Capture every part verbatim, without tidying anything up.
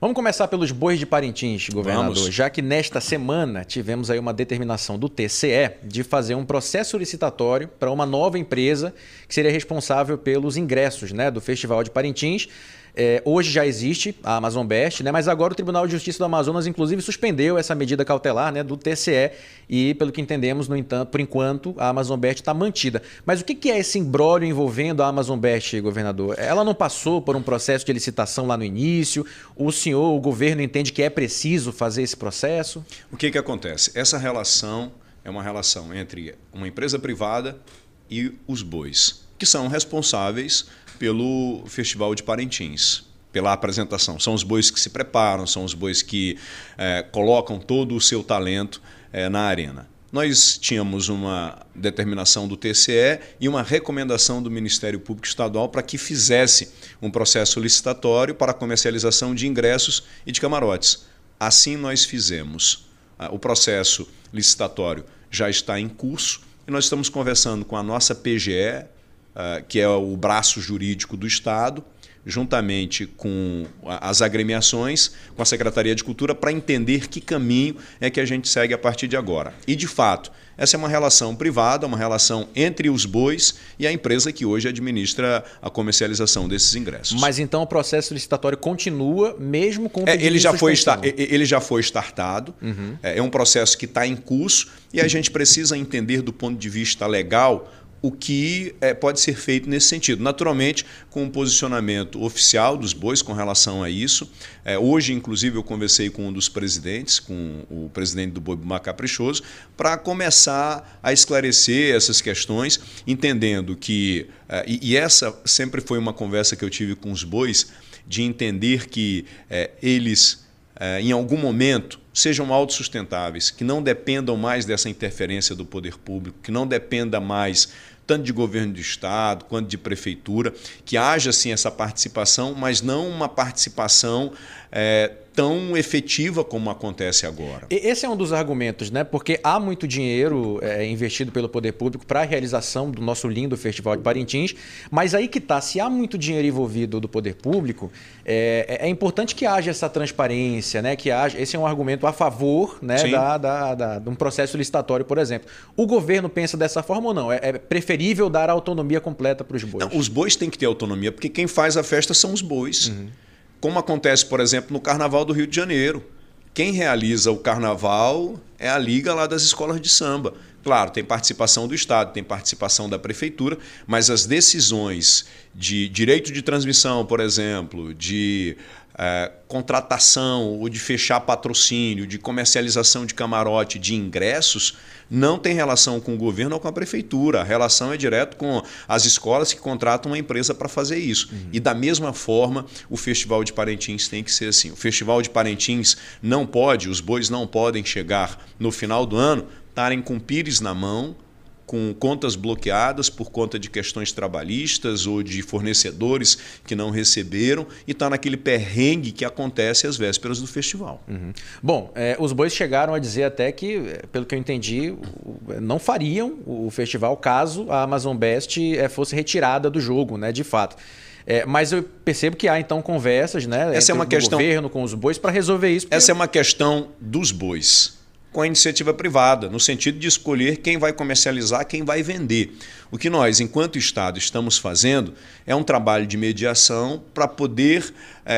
Vamos começar pelos bois de Parintins, governador, Vamos. já que nesta semana tivemos aí uma determinação do T C E de fazer um processo licitatório para uma nova empresa que seria responsável pelos ingressos, né, do Festival de Parintins. É, hoje já existe a Amazon Best, né, mas agora o Tribunal de Justiça do Amazonas, inclusive, suspendeu essa medida cautelar, né, do T C E e, pelo que entendemos, no entanto, por enquanto, a Amazon Best está mantida. Mas o que é esse imbróglio envolvendo a Amazon Best, governador? Ela não passou por um processo de licitação lá no início? O senhor, o governo, entende que é preciso fazer esse processo? O que, que acontece? Essa relação é uma relação entre uma empresa privada e os bois, que são responsáveis pelo Festival de Parintins, pela apresentação. São os bois que se preparam, são os bois que é, colocam todo o seu talento é, na arena. Nós tínhamos uma determinação do T C E e uma recomendação do Ministério Público Estadual para que fizesse um processo licitatório para a comercialização de ingressos e de camarotes. Assim nós fizemos. O processo licitatório já está em curso e nós estamos conversando com a nossa P G E, que é o braço jurídico do Estado, juntamente com as agremiações, com a Secretaria de Cultura, para entender que caminho é que a gente segue a partir de agora. E, de fato, essa é uma relação privada, uma relação entre os bois e a empresa que hoje administra a comercialização desses ingressos. Mas então o processo licitatório continua mesmo com o é, pedido ele de já foi suspensão? Ele já foi startado, uhum. é, é um processo que está em curso e a gente precisa entender do ponto de vista legal o que é, pode ser feito nesse sentido. Naturalmente, com o posicionamento oficial dos bois com relação a isso. É, hoje, inclusive, eu conversei com um dos presidentes, com o presidente do Boi Bumbá Caprichoso, para começar a esclarecer essas questões, entendendo que... É, e, e essa sempre foi uma conversa que eu tive com os bois, de entender que é, eles, é, em algum momento, sejam autossustentáveis, que não dependam mais dessa interferência do poder público, que não dependa mais tanto de governo do Estado quanto de prefeitura, que haja sim essa participação, mas não uma participação é, tão efetiva como acontece agora. Esse é um dos argumentos, né? Porque há muito dinheiro é, investido pelo poder público para a realização do nosso lindo Festival de Parintins, mas aí que está, se há muito dinheiro envolvido do poder público, é, é importante que haja essa transparência, né? Que haja, esse é um argumento a favor, né, da, da, da, de um processo licitatório, por exemplo. O governo pensa dessa forma ou não? É, é preferível dar autonomia completa para os bois? Não, os bois têm que ter autonomia, porque quem faz a festa são os bois. Uhum. Como acontece, por exemplo, no Carnaval do Rio de Janeiro. Quem realiza o carnaval é a liga lá das escolas de samba. Claro, tem participação do Estado, tem participação da Prefeitura, mas as decisões de direito de transmissão, por exemplo, de é, contratação ou de fechar patrocínio, de comercialização de camarote, de ingressos, não tem relação com o governo ou com a Prefeitura. A relação é direto com as escolas que contratam uma empresa para fazer isso. Uhum. E da mesma forma, o Festival de Parintins tem que ser assim. O Festival de Parintins não pode, os bois não podem chegar no final do ano, estarem com pires na mão, com contas bloqueadas por conta de questões trabalhistas ou de fornecedores que não receberam e está naquele perrengue que acontece às vésperas do festival. Uhum. Bom, é, os bois chegaram a dizer até que, pelo que eu entendi, não fariam o festival caso a Amazon Best é, fosse retirada do jogo, né, de fato. É, mas eu percebo que há então conversas, né, Essa entre é uma o questão... governo com os bois para resolver isso. Porque... Essa é uma questão dos bois com a iniciativa privada, no sentido de escolher quem vai comercializar, quem vai vender. O que nós, enquanto Estado, estamos fazendo é um trabalho de mediação para poder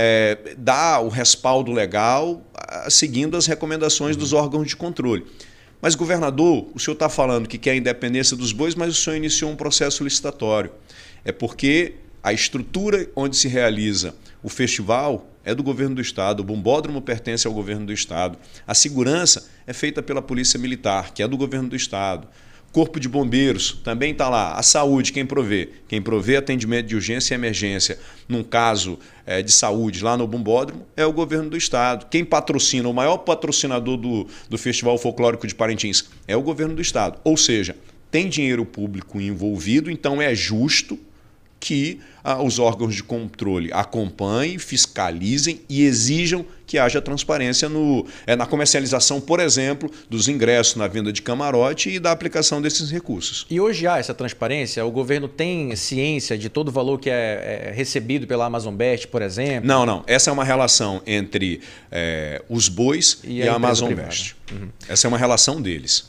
é, dar o respaldo legal seguindo as recomendações dos órgãos de controle. Mas, governador, o senhor está falando que quer a independência dos bois, mas o senhor iniciou um processo licitatório. É porque a estrutura onde se realiza o festival é do governo do Estado, o bombódromo pertence ao governo do Estado, a segurança é feita pela Polícia Militar, que é do governo do Estado, Corpo de Bombeiros também está lá, a saúde, quem provê? Quem provê atendimento de urgência e emergência num caso é, de saúde lá no bombódromo é o governo do Estado. Quem patrocina, o maior patrocinador do, do Festival Folclórico de Parintins é o governo do Estado. Ou seja, tem dinheiro público envolvido, então é justo que ah, os órgãos de controle acompanhem, fiscalizem e exijam que haja transparência no, é, na comercialização, por exemplo, dos ingressos na venda de camarote e da aplicação desses recursos. E hoje há essa transparência? O governo tem ciência de todo o valor que é, é recebido pela AmazonBet, por exemplo? Não, não. Essa é uma relação entre é, os bois e, e a, a AmazonBet. Uhum. Essa é uma relação deles.